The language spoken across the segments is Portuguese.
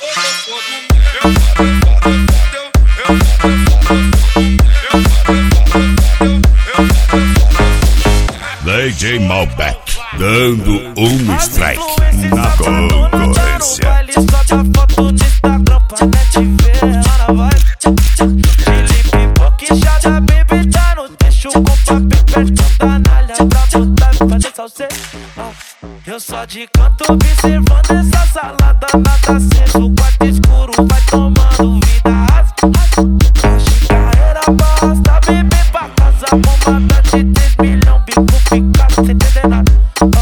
DJ Malbec dando um strike na concorrência. Sobe a foto no Instagram pra net ver. Ela vai de pipoquejada, baby, tá no deixo com papel perto da nalha pra botar e fazer salseiro. Eu só de canto observando essa salada, nada aceso. O quarto escuro vai tomando vida rasa. Hoje carreira basta, bebê pra casa, bombada de 3 milhões, bico picado sem entender nada.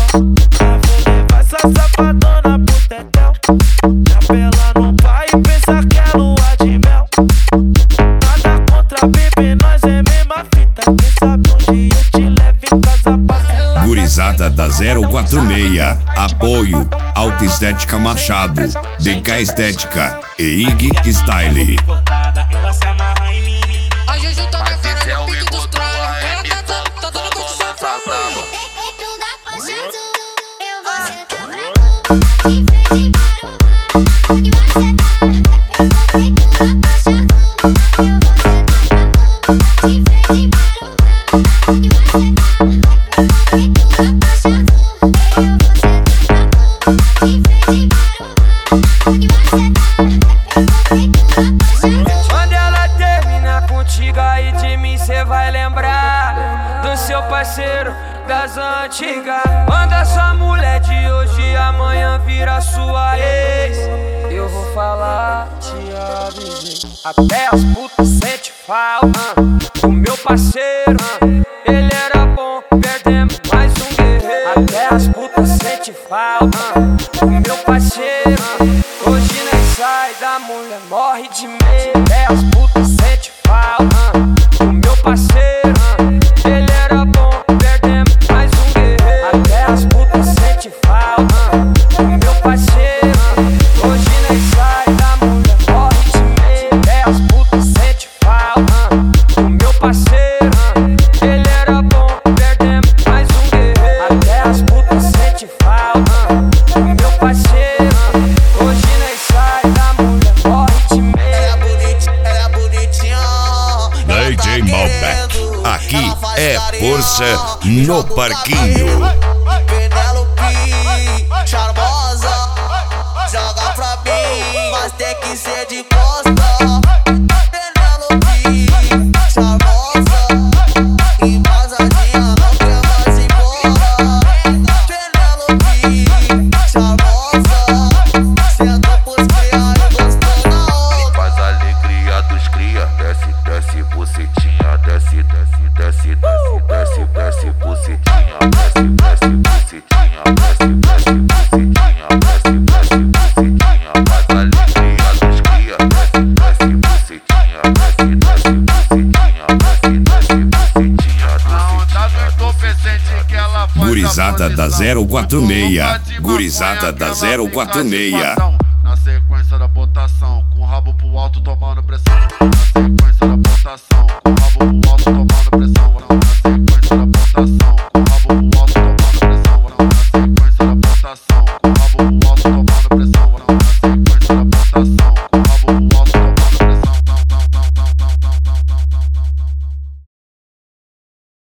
Vou levar essa safadona pro tetel. Capela não vai pensar que é lua de mel. Nada contra bebê, nós é mesma fita. Quem sabe onde eu te levo em casa pra sentar. Gurizada da 046, apoio Alta Estética Machado, DK Estética e IG Style. Ela se amarra em mim. A Juju tá na cara no pique dos tralha. Ela tá dando condição pra mim. Dentro da faixa azul, eu vou sentar pra tu. De frente para o mar, e vai sentar. Dentro da faixa azul, eu vou sentar pra tu. De frente para o mar, e vai sentar. Dentro da faixa azul, eu vou sentar pra tu. De frente para o mar, e vai sentar. Dentro da faixa azul. Quando ela terminar contigo, aí de mim cê vai lembrar do seu parceiro das antigas. Quando essa mulher de hoje amanhã vira sua ex, eu vou falar, te avisei. Até as putas sente falta do meu parceiro. Ele era bom, perdemos mais um guerreiro. Até as putas sente falta do meu parceiro. Hoje nem sai da mulher, morre de medo. Até as putas sente falta do meu parceiro. Ele era bom, perdemos mais um guerreiro. Até as putas sente falta do meu parceiro. no parquinho. Penélope, charmosa, joga pra mim, mas tem que ser de costa. Penélope, charmosa, embasadinha, não quer mais ir embora. Penélope, charmosa, senta pros cria e gostou na onda. Faz a alegria dos cria, desce, desce, bucetinha, desce, desce, desce, desce, desce, desce, bucetinha, desce, desce, bucetinha, desce, desce, bucetinha, desce, desce, bucetinha. Faz a alegria dos cria, desce, desce, bucetinha, desce, desce, bucetinha, desce, desce, bucetinha, bucetinha. Gurizada da 046, gurizada da 046. Na sequência da botação, com o rabo pro alto tomando pressão.